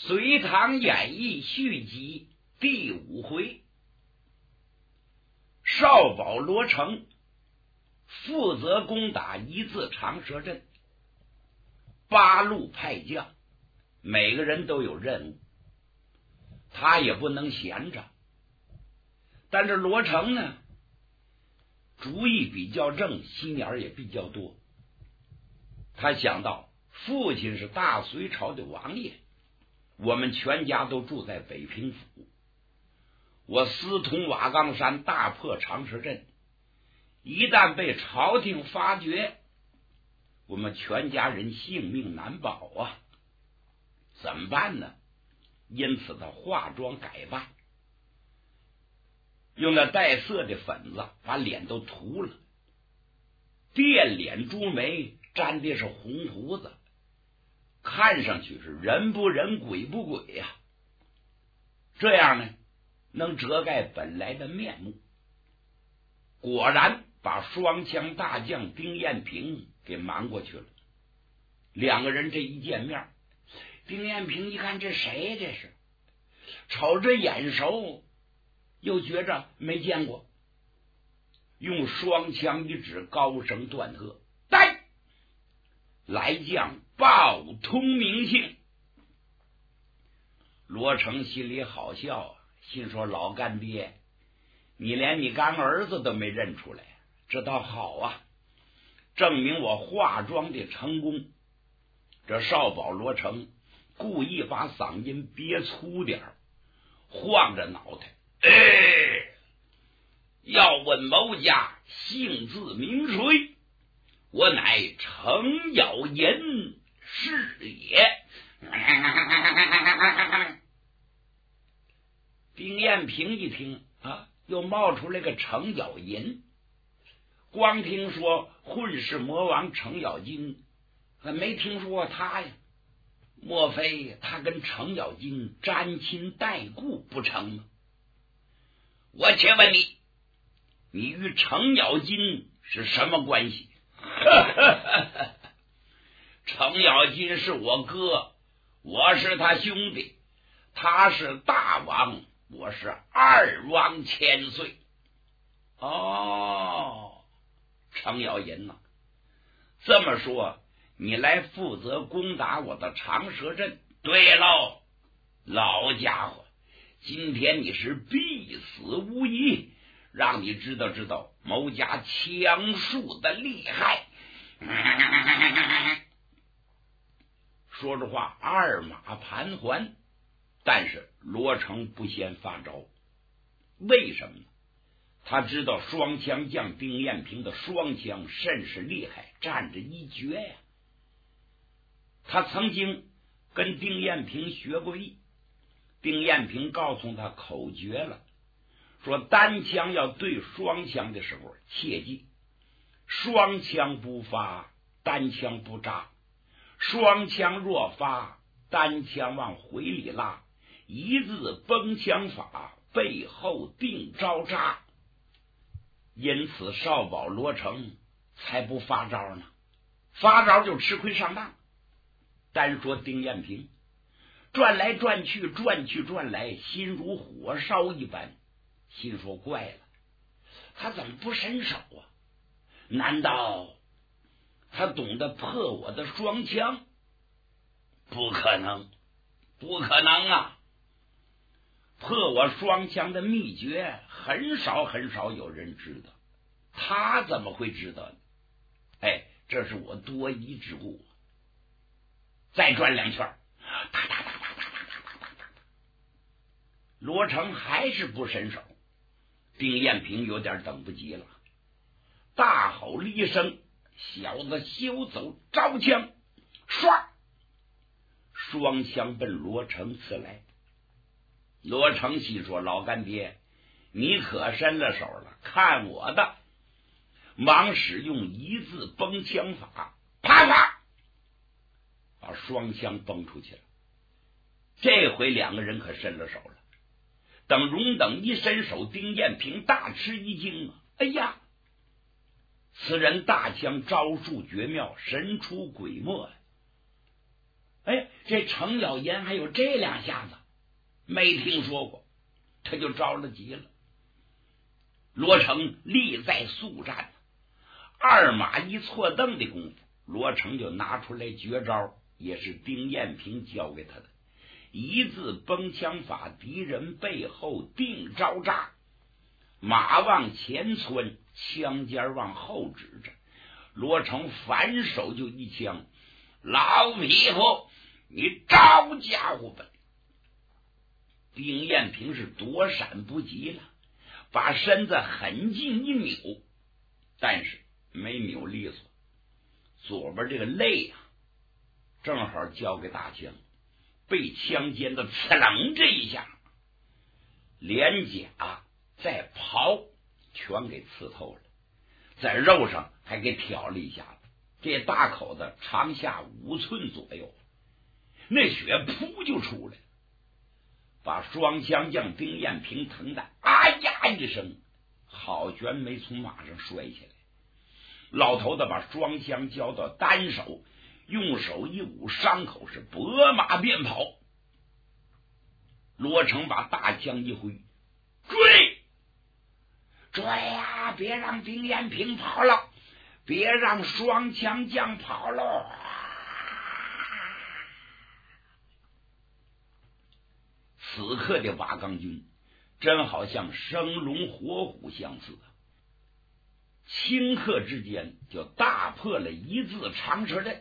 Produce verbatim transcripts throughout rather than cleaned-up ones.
隋唐演义续集第五回，少保罗成负责攻打一字长蛇阵，八路派将每个人都有任务，他也不能闲着。但是罗成呢，主意比较正，心眼也比较多。他想到父亲是大隋朝的王爷，我们全家都住在北平府，我私通瓦岗山，大破长蛇阵，一旦被朝廷发觉，我们全家人性命难保啊！怎么办呢？因此他化妆改扮，用那带色的粉子把脸都涂了，电脸珠眉，沾的是红胡子，看上去是人不人鬼不鬼呀、啊。这样呢，能遮盖本来的面目。果然把双枪大将丁彦平给瞒过去了。两个人这一见面，丁彦平一看这谁呀？这是瞅着眼熟，又觉着没见过，用双枪一指，高声断喝：“来！来将报通名姓！”罗成心里好笑啊，心说：“老干爹，你连你干儿子都没认出来，这倒好啊，证明我化妆的成功。”这少保罗成故意把嗓音憋粗点儿，晃着脑袋：“哎，要问某家姓字名谁？我乃程咬银是也。”丁彦平一听啊，又冒出来个程咬银，光听说混世魔王程咬金，还没听说过他呀。莫非他跟程咬金沾亲带故不成吗？我且问你，你与程咬金是什么关系？程咬金是我哥，我是他兄弟，他是大王，我是二王千岁。哦，程咬银呐、啊，这么说你来负责攻打我的长蛇阵？对喽，老家伙，今天你是必死无疑，让你知道知道某家枪术的厉害。说着话，二马盘桓，但是罗成不先发招。为什么呢？他知道双枪将丁彦平的双枪甚是厉害，占着一绝呀。他曾经跟丁彦平学过艺，丁彦平告诉他口诀了，说单枪要对双枪的时候，切记双枪不发，单枪不扎；双枪若发，单枪往回里拉，一字崩枪法，背后定招扎。因此少保罗成才不发招呢，发招就吃亏上当。单说丁彦平转来转去，转去转来，心如火烧一般，心说怪了，他怎么不伸手啊？难道他懂得破我的双枪？不可能，不可能啊！破我双枪的秘诀很少很少有人知道，他怎么会知道呢？哎，这是我多疑之故。再转两圈，哒哒哒哒哒哒哒哒哒，罗成还是不伸手。丁彦平有点等不及了，大吼了一声：“小子休走！”招枪，唰，双枪奔罗成刺来。罗成心说：“老干爹，你可伸了手了，看我的！”忙使用一字崩枪法，啪啪，把双枪崩出去了。这回两个人可伸了手了。等荣等一伸手，丁彦平大吃一惊啊！哎呀，此人大枪招数绝妙，神出鬼没呀！哎， 这程咬金还有这两下子没听说过，他就着了急了。罗成力在速战，二马一错蹬的功夫，罗成就拿出来绝招，也是丁彦平教给他的一字崩枪法，敌人背后定招扎，马往前窜，枪尖往后指着，罗成反手就一枪，老匹夫，你招家伙吧！丁彦平是躲闪不及了，把身子很近一扭，但是没扭利索，左边这个肋啊，正好交给大枪，被枪尖的刺棱这一下，连甲再刨全给刺透了，在肉上还给挑了一下子，这大口子长下五寸左右，那血噗就出来了，把双枪将丁彦平疼的啊呀一声，好悬没从马上摔下来。老头子把双枪交到单手，用手一捂伤口，是拨马便跑。罗成把大枪一挥，追追呀、啊！别让丁彦平跑了，别让双枪将跑了。此刻的瓦岗军真好像生龙活虎相似，顷刻之间就大破了一字长蛇阵。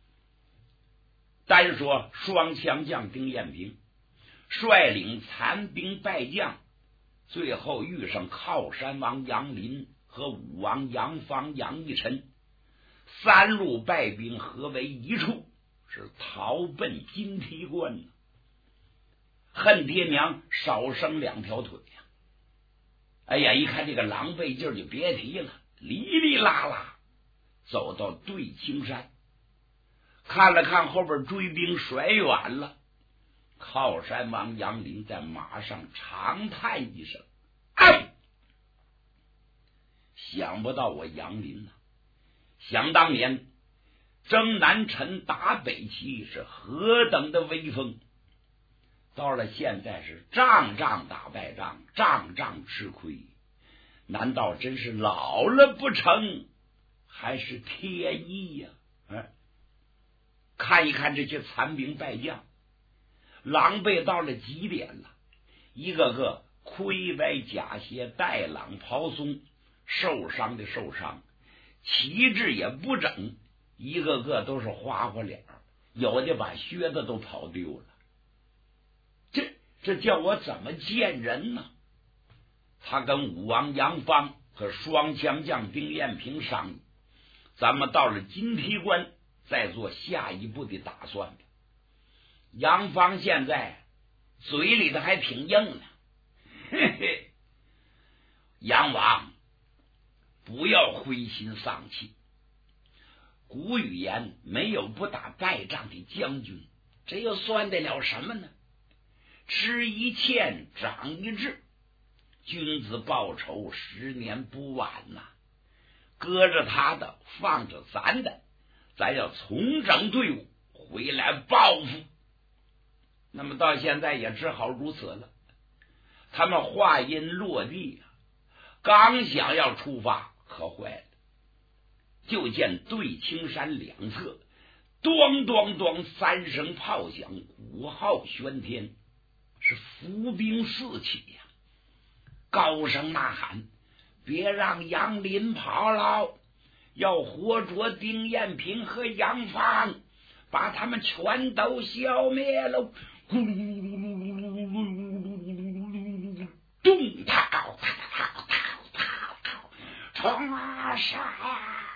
单说双枪将丁彦平率领残兵败将，最后遇上靠山王杨林和武王杨方杨义臣，三路败兵合为一处，是逃奔金梯关。恨爹娘少生两条腿呀、啊！哎呀，一看这个狼狈劲儿就别提了，哩哩啦啦走到对青山，看了看后边追兵甩远了，靠山王杨林在马上长叹一声：“哎！想不到我杨林呐、啊，想当年征南陈打北齐是何等的威风，到了现在是仗仗打败仗，仗仗吃亏，难道真是老了不成，还是天意呀、啊？”哎，看一看这些残兵败将，狼狈到了极点了，一个个盔白甲鞋，带朗袍松，受伤的受伤，旗帜也不整，一个个都是花花脸，有的把靴子都跑丢了。这这叫我怎么见人呢？他跟武王杨方和双枪将丁彦平商议，咱们到了金梯关再做下一步的打算吧。杨方现在嘴里头还挺硬呢，嘿嘿，杨王不要灰心丧气。古语言没有不打败仗的将军，这又算得了什么呢？吃一堑长一智，君子报仇十年不晚呐、啊。搁着他的，放着咱的，咱要重整队伍回来报复。那么到现在也只好如此了。他们话音落地，刚想要出发，可坏了，就见对青山两侧咚咚咚三声炮响，鼓号喧天，是伏兵四起呀、啊！高声呐喊：“别让杨林跑了，要活捉丁彦平和杨方，把他们全都消灭了！”咚涛涛涛涛涛，冲啊杀呀！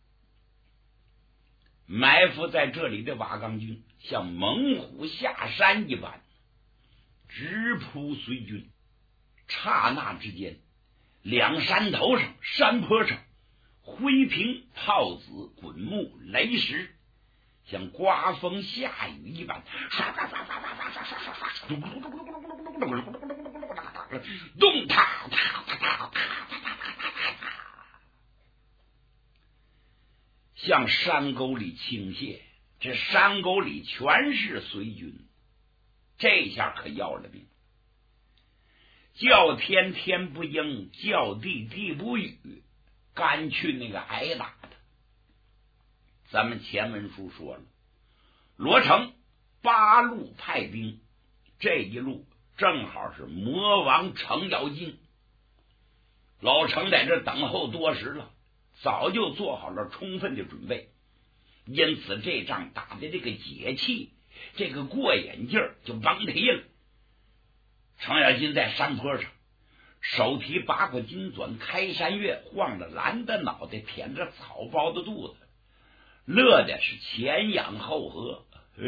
埋伏在这里的瓦岗军像猛虎下山一般，直扑随军。刹那之间，两山头上、山坡上，灰屏、炮子、滚木、雷石，像刮风下雨一般，刷刷刷刷刷刷刷刷刷刷，动塔塔塔塔塔，向山沟里倾泻， 这山沟里全是随军，这下可要了命。叫天天不应，叫地地不语，干去那个挨打的。咱们前文书说了，罗成八路派兵，这一路正好是魔王程咬金。老程在这等候多时了，早就做好了充分的准备，因此这仗打的这个解气，这个过瘾劲儿就甭提了。程咬金在山坡上手提八块金钻开山月，晃着蓝的脑袋，舔着草包的肚子，乐的是前仰后合。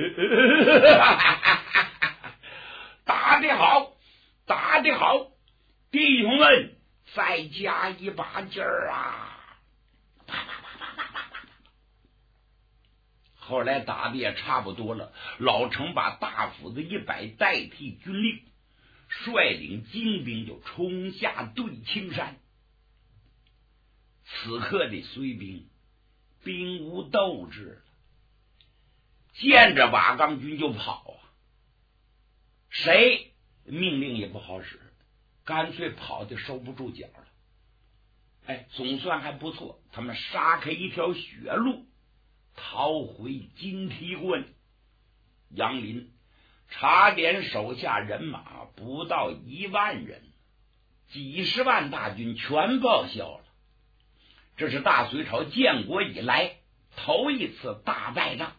打得好，打得好，弟兄们再加一把劲儿啊！后来打的也差不多了，老程把大斧子一摆，代替军令，率领精兵就冲下对青山。此刻的绥兵兵无斗志了，见着瓦岗军就跑啊，谁命令也不好使，干脆跑的收不住脚了。哎，总算还不错，他们杀开一条血路，逃回金提关。杨林查点手下人马不到一万人，几十万大军全报销了。这是大隋朝建国以来头一次大败仗。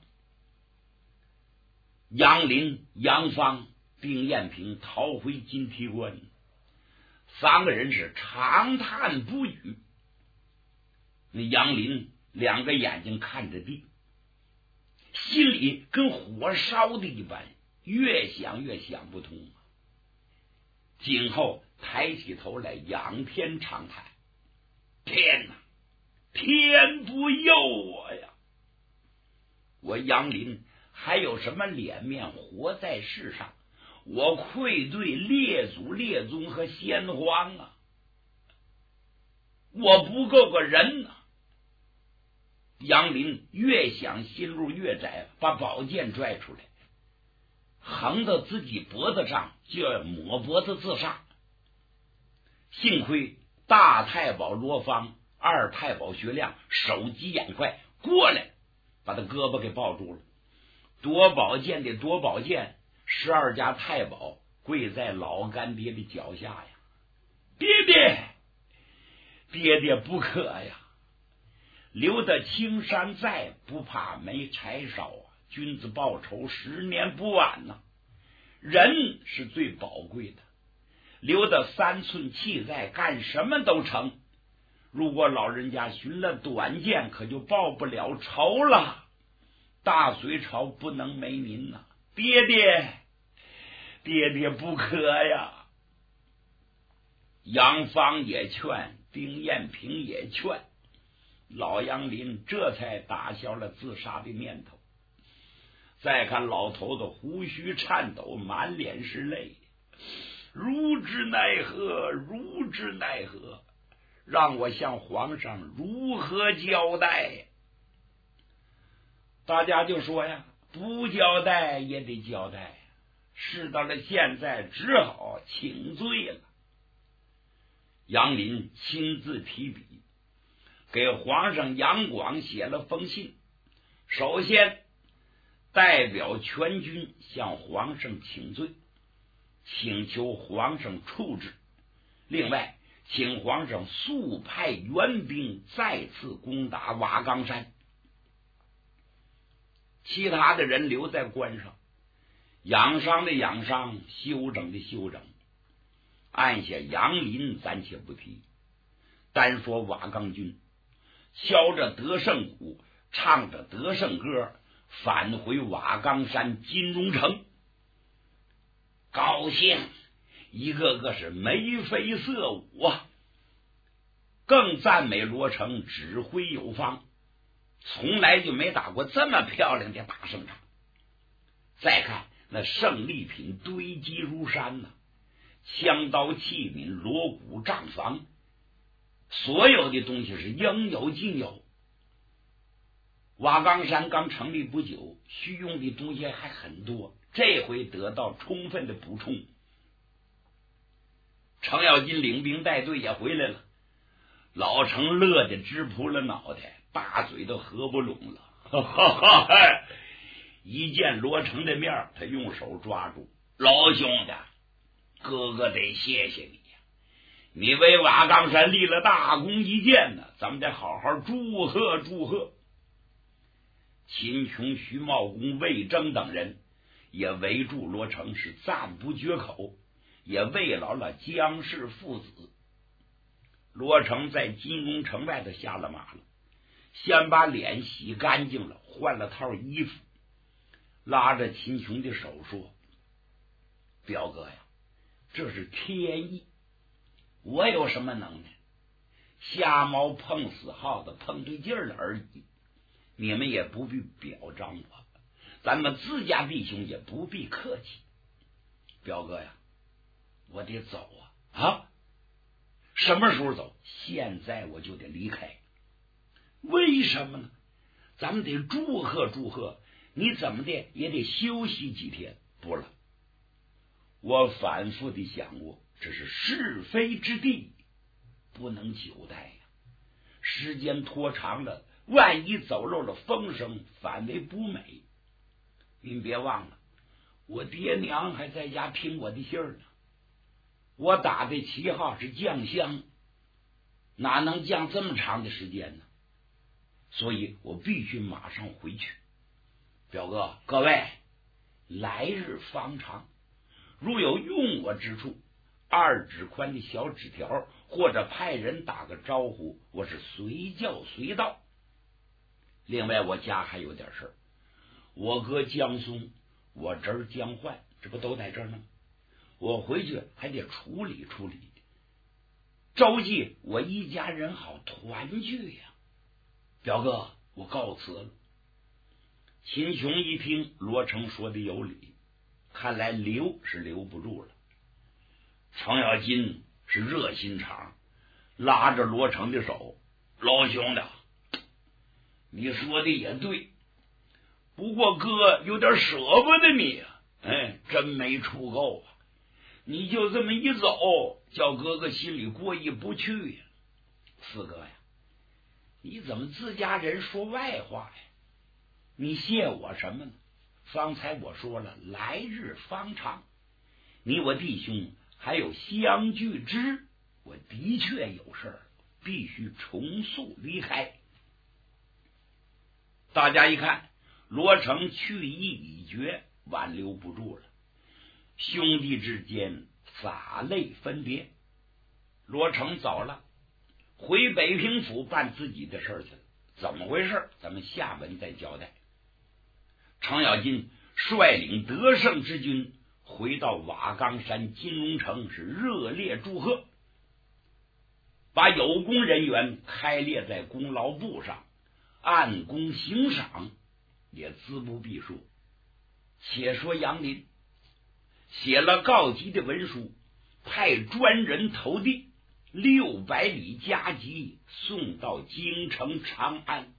杨林、杨芳、丁彦平逃回金提关，三个人是长叹不语。那杨林两个眼睛看着地，心里跟火烧的一般，越想越想不通。今后抬起头来仰天长叹：天哪，天不佑我呀！我杨林还有什么脸面活在世上？我愧对列祖列宗和先皇啊！我不够个人啊！杨林越想心路越窄，把宝剑拽出来，横到自己脖子上，就要抹脖子自杀。幸亏大太保罗芳、二太保薛亮手疾眼快，过来把他胳膊给抱住了。夺宝剑的夺宝剑，十二家太保跪在老干爹的脚下呀！爹爹，爹爹不可呀！留得青山在，不怕没柴烧啊！君子报仇，十年不晚呐、啊！人是最宝贵的，留得三寸气在，干什么都成。如果老人家寻了短见，可就报不了仇了。大隋朝不能没您呐、啊！爹爹，爹爹不可呀！杨芳也劝，丁彦平也劝，老杨林这才打消了自杀的念头。再看老头子胡须颤抖，满脸是泪，如之奈何，如之奈何，让我向皇上如何交代？大家就说呀，不交代也得交代，事到了现在，只好请罪了。杨林亲自提笔，给皇上杨广写了封信，首先代表全军向皇上请罪，请求皇上处置，另外请皇上速派援兵再次攻打瓦岗山。其他的人留在关上，养伤的养伤，休整的休整。按下杨林暂且不提，单说瓦岗军敲着得胜鼓，唱着得胜歌，返回瓦岗山金钟城，高兴，一个个是眉飞色舞啊！更赞美罗成指挥有方，从来就没打过这么漂亮的大胜仗。再看那胜利品堆积如山呐、啊，枪刀器皿、锣鼓帐房，所有的东西是应有尽有。 瓦岗山刚成立不久，需用的东西还很多，这回得到充分的补充。程咬金领兵带队也回来了，老程乐得直扑了脑袋，大嘴都合不拢了。哈哈哈！一见罗成的面，他用手抓住，老兄弟，哥哥得谢谢你呀，你为瓦岗山立了大功一件呢，咱们得好好祝贺祝贺。秦琼、徐茂公、魏征等人也围住罗成，是赞不绝口，也慰劳了姜氏父子。罗成在金宫城外头下了马了，先把脸洗干净了，换了套衣服，拉着秦琼的手说：表哥呀，这是天意，我有什么能耐？瞎猫碰死耗子，碰对劲儿了而已，你们也不必表彰我，咱们自家弟兄也不必客气。表哥呀，我得走啊！啊，什么时候走？现在我就得离开。为什么呢？咱们得祝贺祝贺，你怎么的也得休息几天。不了，我反复的想过，这是是非之地，不能久待呀。时间拖长了，万一走漏了风声，反为不美。您别忘了，我爹娘还在家听我的信儿呢。我打的旗号是将相，哪能降这么长的时间呢？所以我必须马上回去。表哥，各位，来日方长，如有用我之处，二指宽的小纸条，或者派人打个招呼，我是随叫随到。另外我家还有点事儿，我哥江松，我侄儿江焕，这不都在这儿呢？我回去还得处理处理，召集我一家人好团聚呀。表哥，我告辞了。秦琼一听罗成说的有理，看来留是留不住了。程咬金是热心肠，拉着罗成的手：老兄弟，你说的也对，不过哥有点舍不得你啊，哎，真没处够啊！你就这么一走，叫哥哥心里过意不去呀。四哥呀，你怎么自家人说外话呀？你谢我什么呢？方才我说了，来日方长，你我弟兄还有相聚之日，我的确有事儿，必须重速离开。大家一看罗成去意已决，挽留不住了，兄弟之间洒泪分别。罗成走了，回北平府办自己的事儿去了。怎么回事？咱们下文再交代。程咬金率领得胜之军回到瓦岗山金龙城，是热烈祝贺，把有功人员开列在功劳簿上，按功行赏，也自不必说。且说杨林写了告急的文书，派专人投递六百里加急，送到京城长安。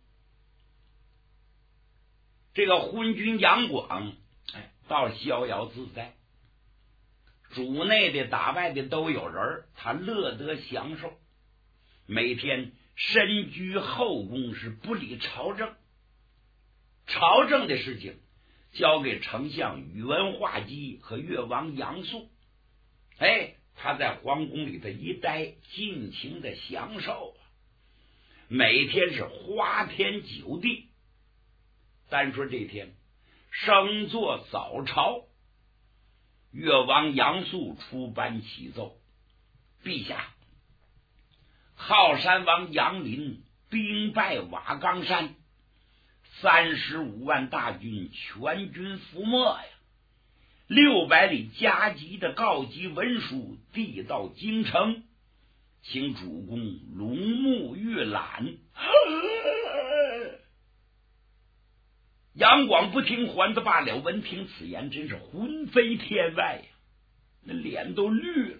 这个昏君杨广，哎，倒逍遥自在，主内的打外的都有人，他乐得享受，每天身居后宫，是不理朝政，朝政的事情交给丞相宇文化及和越王杨素。哎，他在皇宫里头一待，尽情的享受，每天是花天酒地。单说这天升座早朝，越王杨素出班启奏：陛下，浩山王杨林兵败瓦岗山，三十五万大军全军覆没呀！六百里加急的告急文书递到京城，请主公龙目预览。杨广不听还则罢了，闻听此言，真是魂飞天外呀，那脸都绿了。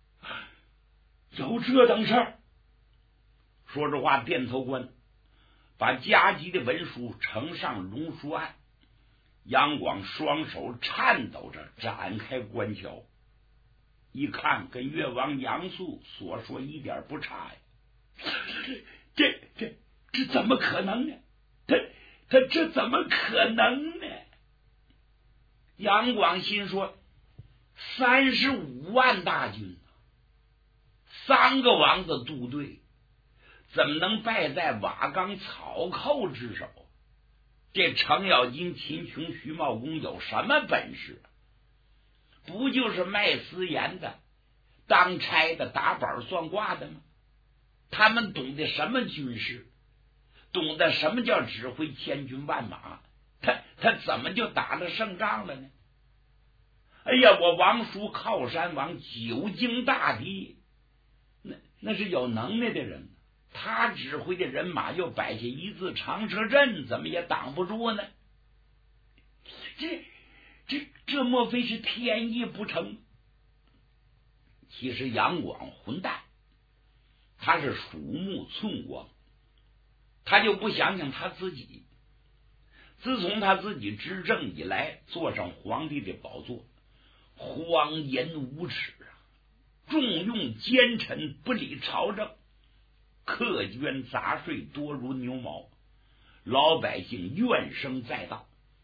有这等事儿？说实话，殿头官把加急的文书呈上榕树案。杨广双手颤抖着展开官桥，一看跟越王杨素所说一点不差呀！这这这这怎么可能呢？他他这怎么可能呢？杨广心说：三十五万大军，三个王子渡队，怎么能败在瓦岗草寇之手？这程咬金、秦琼、徐茂公有什么本事？不就是卖私盐的、当差的、打板算卦的吗？他们懂得什么军事？懂得什么叫指挥千军万马？他他怎么就打了胜仗了呢？哎呀，我王叔靠山王久经大敌，那那是有能耐的人，他指挥的人马又摆下一字长蛇阵，怎么也挡不住呢？这这这莫非是天意不成？其实杨广混蛋，他是鼠目寸光，他就不想想他自己。自从他自己执政以来，坐上皇帝的宝座，荒淫无耻啊，重用奸臣，不理朝政，苛捐杂税多如牛毛，老百姓怨声载道。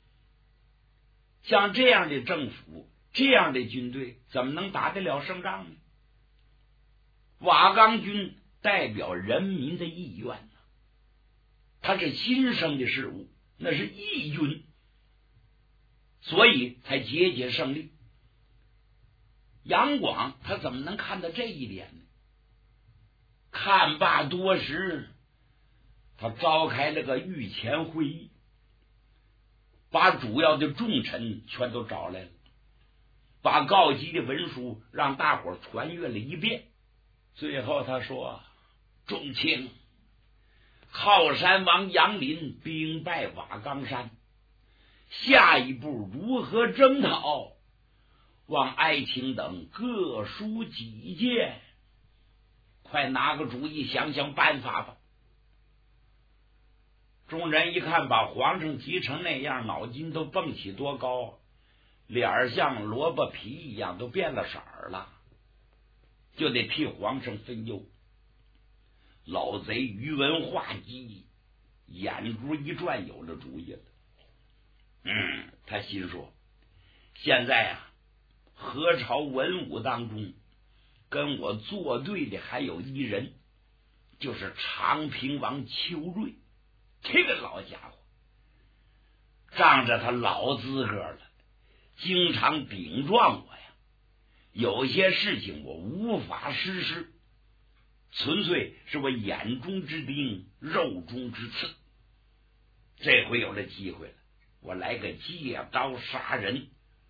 像这样的政府，这样的军队，怎么能打得了胜仗呢？瓦岗军代表人民的意愿呢，它是新生的事物，那是义军，所以才节节胜利。杨广他怎么能看到这一点呢？看罢多时，他召开了个御前会议，把主要的重臣全都找来了，把告急的文书让大伙传阅了一遍。最后他说：众卿，靠山王杨林兵败瓦岗山，下一步如何征讨？望爱卿等各抒己见，快拿个主意，想想办法吧。众人一看把皇上急成那样，脑筋都蹦起多高，脸儿像萝卜皮一样都变了色儿了，就得替皇上分忧。老贼宇文化及眼珠一转，有了主意了。嗯，他心说，现在啊，何朝文武当中跟我作对的还有一人，就是长平王邱瑞。这个老家伙仗着他老资格了，经常顶撞我呀，有些事情我无法实施，纯粹是我眼中之钉，肉中之刺。这回有了机会了，我来个借刀杀人。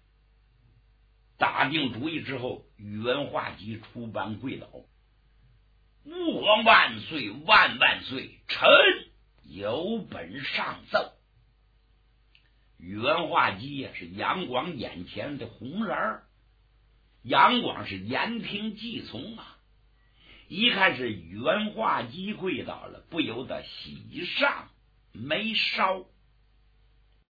打定主意之后，宇文化及出班跪倒：吾皇万岁万万岁，臣有本上奏。宇文化及呀，是杨广眼前的红人儿，杨广是言听计从啊。一看是宇文化及跪倒了，不由得喜上眉梢。